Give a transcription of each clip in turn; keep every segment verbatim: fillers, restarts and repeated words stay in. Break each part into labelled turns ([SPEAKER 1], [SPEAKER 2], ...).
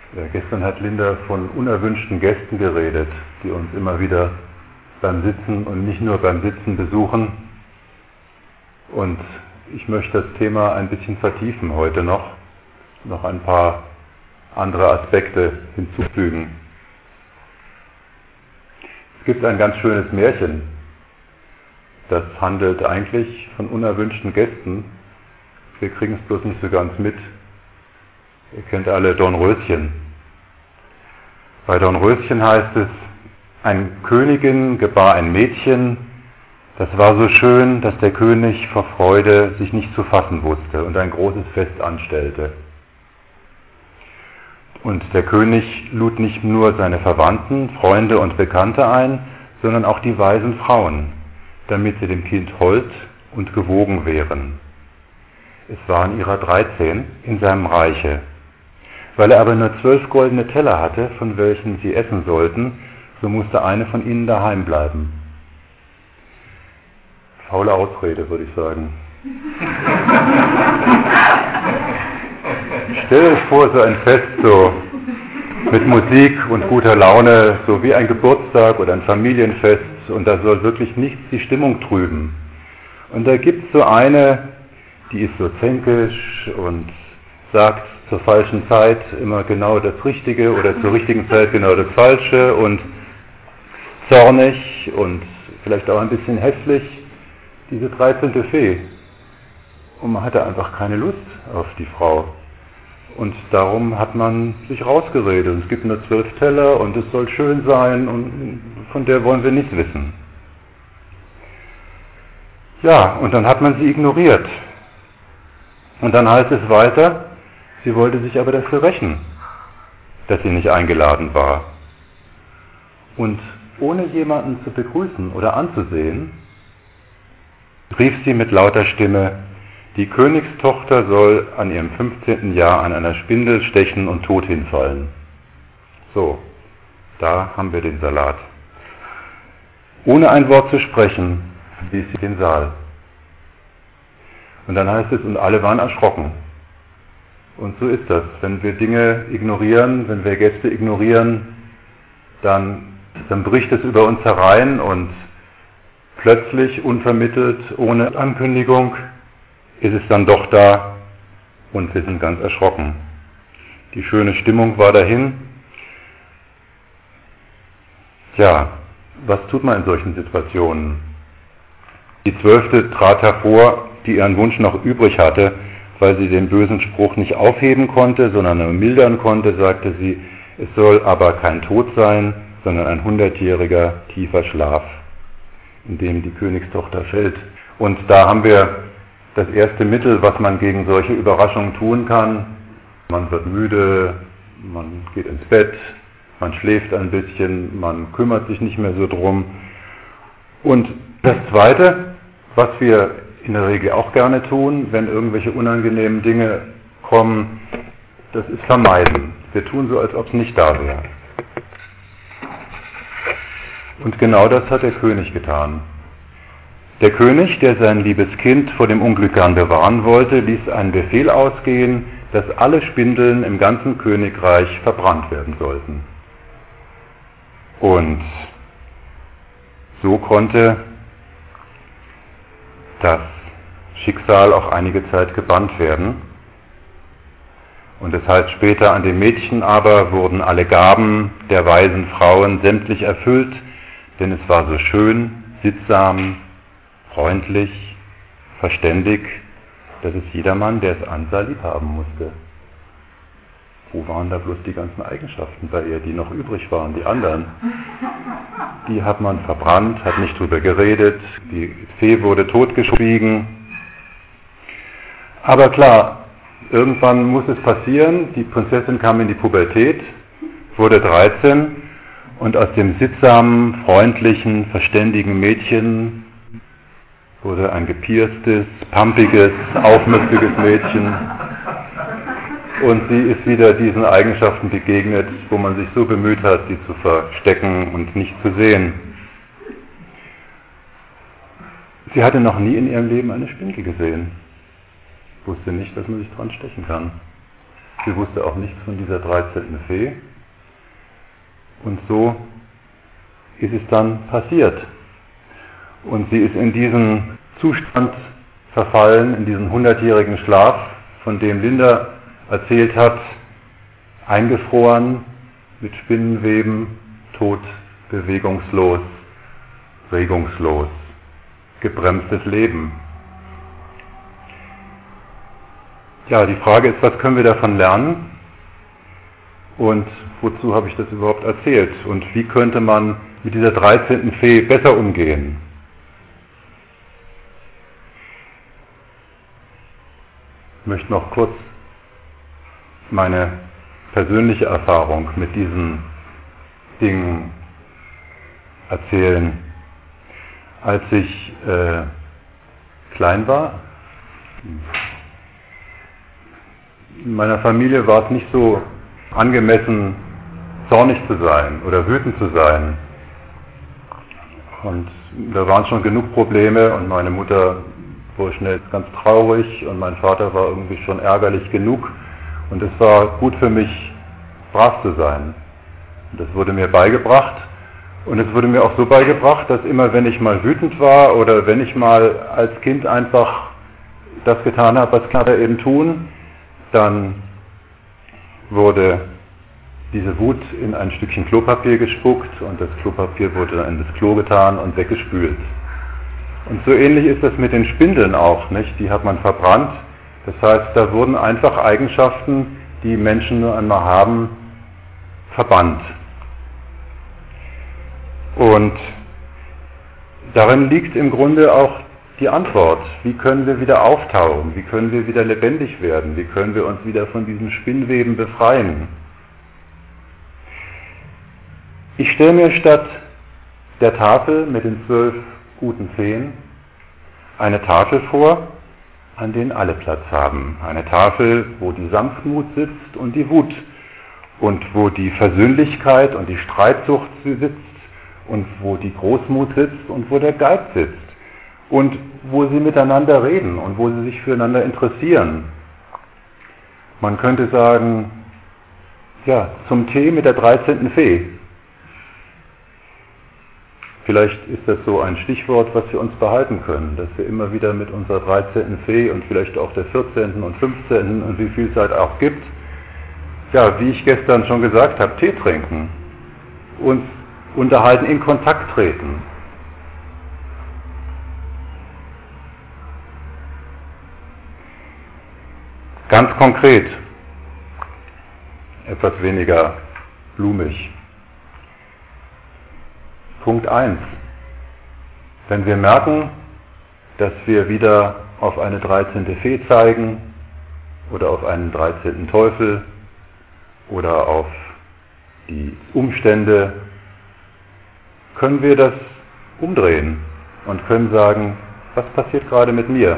[SPEAKER 1] Ja, gestern hat Linda von unerwünschten Gästen geredet, die uns immer wieder beim Sitzen und nicht nur beim Sitzen besuchen. Und ich möchte das Thema ein bisschen vertiefen heute noch, noch ein paar andere Aspekte hinzufügen. Es gibt ein ganz schönes Märchen, das handelt eigentlich von unerwünschten Gästen. Wir kriegen es bloß nicht so ganz mit. Ihr kennt alle Dornröschen. Bei Dornröschen heißt es, eine Königin gebar ein Mädchen, das war so schön, dass der König vor Freude sich nicht zu fassen wusste und ein großes Fest anstellte. Und der König lud nicht nur seine Verwandten, Freunde und Bekannte ein, sondern auch die weisen Frauen, damit sie dem Kind hold und gewogen wären. Es waren ihrer dreizehn in seinem Reiche. Weil er aber nur zwölf goldene Teller hatte, von welchen sie essen sollten, so musste eine von ihnen daheim bleiben. Faule Ausrede, würde ich sagen. Stellt euch vor, so ein Fest so mit Musik und guter Laune, so wie ein Geburtstag oder ein Familienfest, und da soll wirklich nichts die Stimmung trüben. Und da gibt es so eine, die ist so zänkisch und sagt zur falschen Zeit immer genau das Richtige oder zur richtigen Zeit genau das Falsche und zornig und vielleicht auch ein bisschen hässlich, diese dreizehnte Fee. Und man hatte einfach keine Lust auf die Frau. Und darum hat man sich rausgeredet. Es gibt nur zwölf Teller und es soll schön sein und von der wollen wir nichts wissen. Ja, und dann hat man sie ignoriert. Und dann heißt es weiter, sie wollte sich aber dafür rächen, dass sie nicht eingeladen war. Und ohne jemanden zu begrüßen oder anzusehen, rief sie mit lauter Stimme, die Königstochter soll an ihrem fünfzehnten Jahr an einer Spindel stechen und tot hinfallen. So, da haben wir den Salat. Ohne ein Wort zu sprechen, ließ sie den Saal. Und dann heißt es, und alle waren erschrocken. Und so ist das. Wenn wir Dinge ignorieren, wenn wir Gäste ignorieren, dann, dann bricht es über uns herein und plötzlich, unvermittelt, ohne Ankündigung, ist es dann doch da und wir sind ganz erschrocken. Die schöne Stimmung war dahin. Tja, was tut man in solchen Situationen? Die Zwölfte trat hervor, die ihren Wunsch noch übrig hatte, weil sie den bösen Spruch nicht aufheben konnte, sondern nur mildern konnte, sagte sie, es soll aber kein Tod sein, sondern ein hundertjähriger tiefer Schlaf, in dem die Königstochter fällt. Und da haben wir das erste Mittel, was man gegen solche Überraschungen tun kann. Man wird müde, man geht ins Bett, man schläft ein bisschen, man kümmert sich nicht mehr so drum. Und das Zweite, was wir in der Regel auch gerne tun, wenn irgendwelche unangenehmen Dinge kommen, das ist vermeiden. Wir tun so, als ob es nicht da wäre. Und genau das hat der König getan. Der König, der sein liebes Kind vor dem Unglückern bewahren wollte, ließ einen Befehl ausgehen, dass alle Spindeln im ganzen Königreich verbrannt werden sollten. Und so konnte das Schicksal auch einige Zeit gebannt werden. Und es heißt später, an dem Mädchen aber wurden alle Gaben der weisen Frauen sämtlich erfüllt, denn es war so schön, sittsam, freundlich, verständig, dass es jedermann, der es ansah, lieb haben musste. Wo waren da bloß die ganzen Eigenschaften bei ihr, die noch übrig waren, die anderen? Die hat man verbrannt, hat nicht drüber geredet, die Fee wurde totgeschwiegen. Aber klar, irgendwann muss es passieren, die Prinzessin kam in die Pubertät, wurde dreizehn und aus dem sittsamen, freundlichen, verständigen Mädchen wurde ein gepierstes, pampiges, aufmüpfiges Mädchen. Und sie ist wieder diesen Eigenschaften begegnet, wo man sich so bemüht hat, sie zu verstecken und nicht zu sehen. Sie hatte noch nie in ihrem Leben eine Spindel gesehen. Wusste nicht, dass man sich dran stechen kann. Sie wusste auch nichts von dieser dreizehnten Fee. Und so ist es dann passiert. Und sie ist in diesen Zustand verfallen, in diesen hundertjährigen Schlaf, von dem Linda erzählt hat, eingefroren, mit Spinnenweben, tot, bewegungslos, regungslos, gebremstes Leben. Ja, die Frage ist, was können wir davon lernen und wozu habe ich das überhaupt erzählt und wie könnte man mit dieser dreizehnten Fee besser umgehen? Ich möchte noch kurz meine persönliche Erfahrung mit diesen Dingen erzählen. Als ich äh, klein war, in meiner Familie war es nicht so angemessen, zornig zu sein oder wütend zu sein. Und da waren schon genug Probleme und meine Mutter wurde schnell ganz traurig und mein Vater war irgendwie schon ärgerlich genug. Und es war gut für mich, brav zu sein. Und das wurde mir beigebracht. Und es wurde mir auch so beigebracht, dass immer wenn ich mal wütend war oder wenn ich mal als Kind einfach das getan habe, was Kinder eben tun, dann wurde diese Wut in ein Stückchen Klopapier gespuckt und das Klopapier wurde dann in das Klo getan und weggespült. Und so ähnlich ist das mit den Spindeln auch, nicht? Die hat man verbrannt. Das heißt, da wurden einfach Eigenschaften, die Menschen nur einmal haben, verbannt. Und darin liegt im Grunde auch die Antwort. Wie können wir wieder auftauchen? Wie können wir wieder lebendig werden? Wie können wir uns wieder von diesen Spinnweben befreien? Ich stelle mir statt der Tafel mit den zwölf guten Feen eine Tafel vor, an denen alle Platz haben. Eine Tafel, wo die Sanftmut sitzt und die Wut und wo die Versöhnlichkeit und die Streitsucht sitzt und wo die Großmut sitzt und wo der Geiz sitzt und wo sie miteinander reden und wo sie sich füreinander interessieren. Man könnte sagen, ja, zum Tee mit der dreizehnten Fee. Vielleicht ist das so ein Stichwort, was wir uns behalten können, dass wir immer wieder mit unserer dreizehnten Fee und vielleicht auch der vierzehnten und fünfzehnten und wie viel es halt auch gibt, ja, wie ich gestern schon gesagt habe, Tee trinken, uns unterhalten, in Kontakt treten. Ganz konkret, etwas weniger blumig. Punkt eins. Wenn wir merken, dass wir wieder auf eine dreizehnte Fee zeigen oder auf einen dreizehnten Teufel oder auf die Umstände, können wir das umdrehen und können sagen, was passiert gerade mit mir?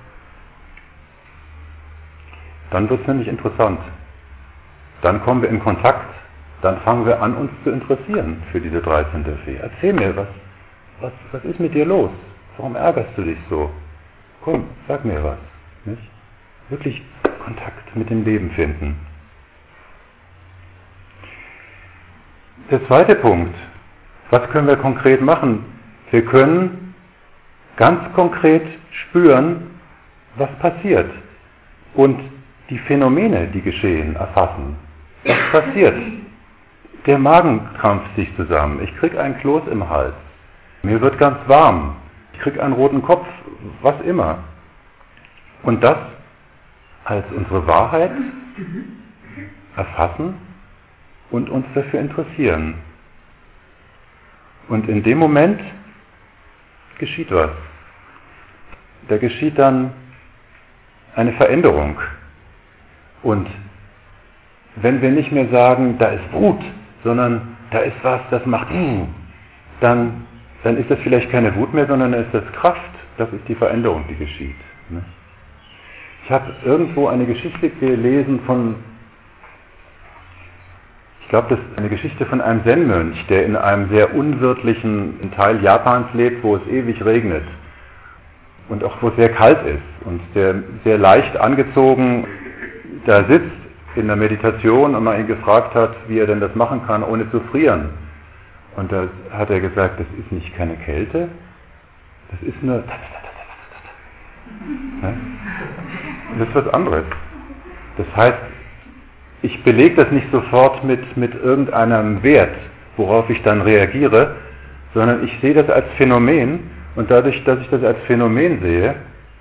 [SPEAKER 1] Dann wird es nämlich interessant. Dann kommen wir in Kontakt. Dann fangen wir an, uns zu interessieren für diese dreizehnte Fee. Erzähl mir, was, was, was ist mit dir los? Warum ärgerst du dich so? Komm, sag mir was. Nicht? Wirklich Kontakt mit dem Leben finden. Der zweite Punkt. Was können wir konkret machen? Wir können ganz konkret spüren, was passiert. Und die Phänomene, die geschehen, erfassen. Was passiert? Der Magen krampft sich zusammen. Ich kriege ein Kloß im Hals. Mir wird ganz warm. Ich kriege einen roten Kopf. Was immer. Und das als unsere Wahrheit erfassen und uns dafür interessieren. Und in dem Moment geschieht was. Da geschieht dann eine Veränderung. Und wenn wir nicht mehr sagen, da ist Wut, sondern da ist was, das macht, dann, dann ist das vielleicht keine Wut mehr, sondern dann ist das Kraft. Das ist die Veränderung, die geschieht. Ich habe irgendwo eine Geschichte gelesen von, ich glaube, das ist eine Geschichte von einem Zen-Mönch, der in einem sehr unwirtlichen Teil Japans lebt, wo es ewig regnet und auch wo es sehr kalt ist und der sehr leicht angezogen da sitzt in der Meditation und man ihn gefragt hat, wie er denn das machen kann, ohne zu frieren. Und da hat er gesagt, das ist nicht keine Kälte, das ist nur... Das ist was anderes. Das heißt, ich belege das nicht sofort mit, mit irgendeinem Wert, worauf ich dann reagiere, sondern ich sehe das als Phänomen und dadurch, dass ich das als Phänomen sehe,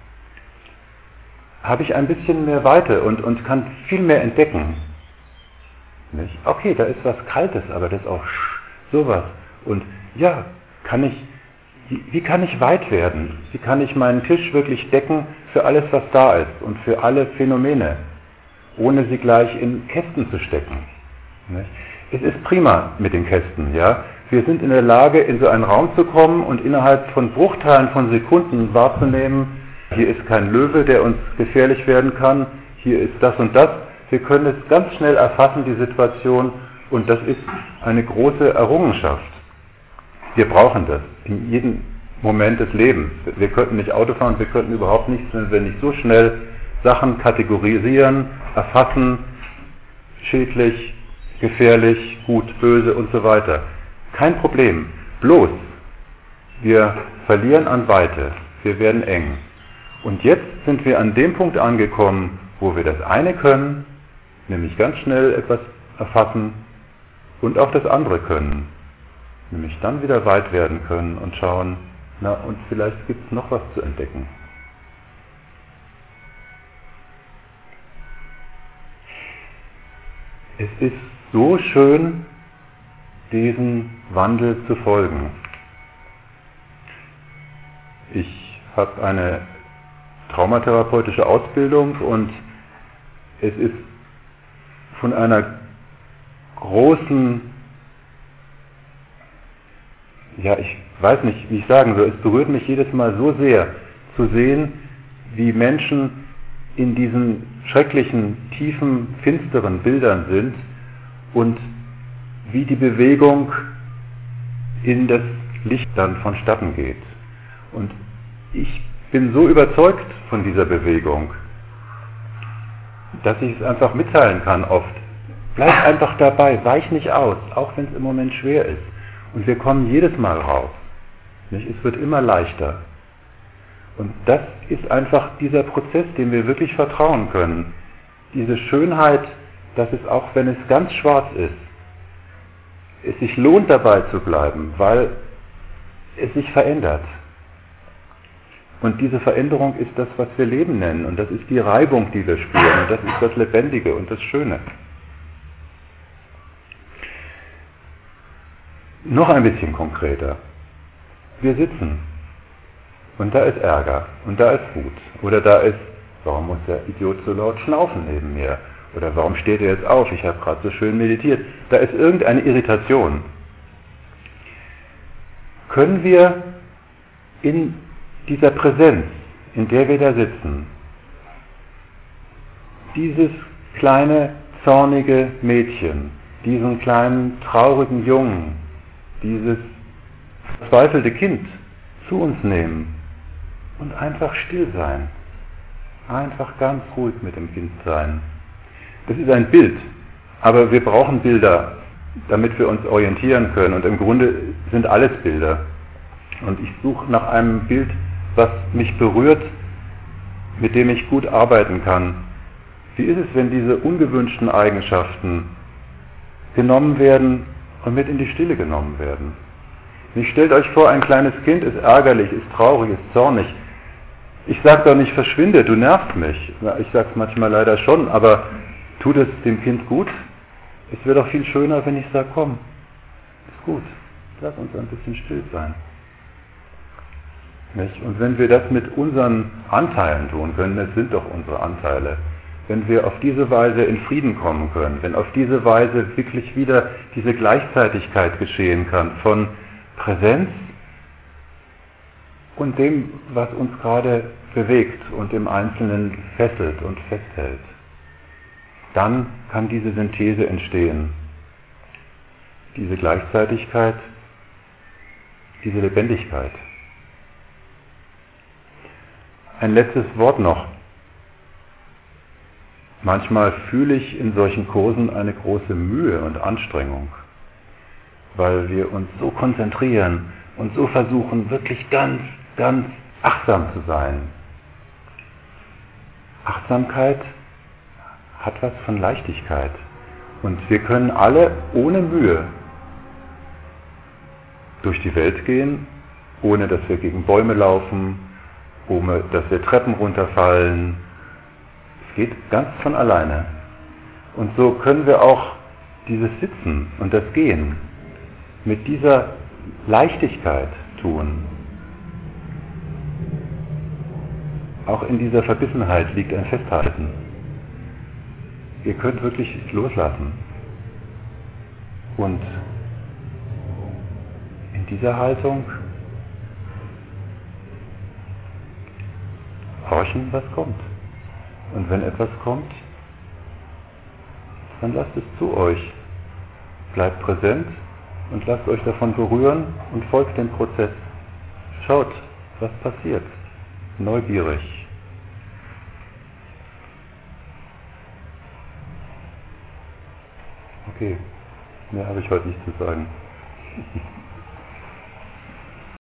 [SPEAKER 1] habe ich ein bisschen mehr Weite und, und kann viel mehr entdecken. Nicht? Okay, da ist was Kaltes, aber das ist auch sowas. Und ja, kann ich, wie, wie kann ich weit werden? Wie kann ich meinen Tisch wirklich decken für alles, was da ist und für alle Phänomene, ohne sie gleich in Kästen zu stecken? Nicht? Es ist prima mit den Kästen, ja. Wir sind in der Lage, in so einen Raum zu kommen und innerhalb von Bruchteilen von Sekunden wahrzunehmen, hier ist kein Löwe, der uns gefährlich werden kann, hier ist das und das. Wir können es ganz schnell erfassen, die Situation, und das ist eine große Errungenschaft. Wir brauchen das in jedem Moment des Lebens. Wir könnten nicht Auto fahren, wir könnten überhaupt nichts, wenn wir nicht so schnell Sachen kategorisieren, erfassen, schädlich, gefährlich, gut, böse und so weiter. Kein Problem. Bloß, wir verlieren an Weite, wir werden eng. Und jetzt sind wir an dem Punkt angekommen, wo wir das eine können, nämlich ganz schnell etwas erfassen, und auch das andere können, nämlich dann wieder weit werden können und schauen, na, und vielleicht gibt es noch was zu entdecken. Es ist so schön, diesen Wandel zu folgen. Ich habe eine traumatherapeutische Ausbildung und es ist von einer großen, ja, ich weiß nicht, wie ich sagen soll, es berührt mich jedes Mal so sehr zu sehen, wie Menschen in diesen schrecklichen, tiefen, finsteren Bildern sind und wie die Bewegung in das Licht dann vonstatten geht. Und ich bin so überzeugt von dieser Bewegung, dass ich es einfach mitteilen kann oft. Bleib einfach dabei, weich nicht aus, auch wenn es im Moment schwer ist. Und wir kommen jedes Mal raus. Nicht? Es wird immer leichter. Und das ist einfach dieser Prozess, dem wir wirklich vertrauen können. Diese Schönheit, dass es auch, wenn es ganz schwarz ist, es sich lohnt, dabei zu bleiben, weil es sich verändert. Und diese Veränderung ist das, was wir Leben nennen. Und das ist die Reibung, die wir spüren. Und das ist das Lebendige und das Schöne. Noch ein bisschen konkreter. Wir sitzen und da ist Ärger und da ist Wut. Oder da ist, warum muss der Idiot so laut schnaufen neben mir? Oder warum steht er jetzt auf? Ich habe gerade so schön meditiert. Da ist irgendeine Irritation. Können wir in dieser Präsenz, in der wir da sitzen, dieses kleine, zornige Mädchen, diesen kleinen, traurigen Jungen, dieses verzweifelte Kind zu uns nehmen und einfach still sein. Einfach ganz ruhig mit dem Kind sein. Das ist ein Bild, aber wir brauchen Bilder, damit wir uns orientieren können. Und im Grunde sind alles Bilder. Und ich suche nach einem Bild, was mich berührt, mit dem ich gut arbeiten kann. Wie ist es, wenn diese ungewünschten Eigenschaften genommen werden und mit in die Stille genommen werden? Nicht, stellt euch vor, ein kleines Kind ist ärgerlich, ist traurig, ist zornig. Ich sage doch nicht, verschwinde, du nervst mich. Ich sage es manchmal leider schon, aber tut es dem Kind gut? Es wäre doch viel schöner, wenn ich sage, komm, ist gut, lass uns ein bisschen still sein. Nicht? Und wenn wir das mit unseren Anteilen tun können, das sind doch unsere Anteile, wenn wir auf diese Weise in Frieden kommen können, wenn auf diese Weise wirklich wieder diese Gleichzeitigkeit geschehen kann von Präsenz und dem, was uns gerade bewegt und im Einzelnen fesselt und festhält, dann kann diese Synthese entstehen. Diese Gleichzeitigkeit, diese Lebendigkeit. Ein letztes Wort noch. manchmal fühle ich in solchen Kursen eine große Mühe und Anstrengung, weil wir uns so konzentrieren und so versuchen, wirklich ganz, ganz achtsam zu sein. Achtsamkeit hat was von Leichtigkeit und wir können alle ohne Mühe durch die Welt gehen, ohne dass wir gegen Bäume laufen, ohne dass wir Treppen runterfallen. Es geht ganz von alleine. Und so können wir auch dieses Sitzen und das Gehen mit dieser Leichtigkeit tun. Auch in dieser Verbissenheit liegt ein Festhalten. Ihr könnt wirklich loslassen. Und in dieser Haltung horchen, was kommt. Und wenn etwas kommt, dann lasst es zu euch. Bleibt präsent und lasst euch davon berühren und folgt dem Prozess. Schaut, was passiert. Neugierig. Okay, mehr habe ich heute nicht zu sagen.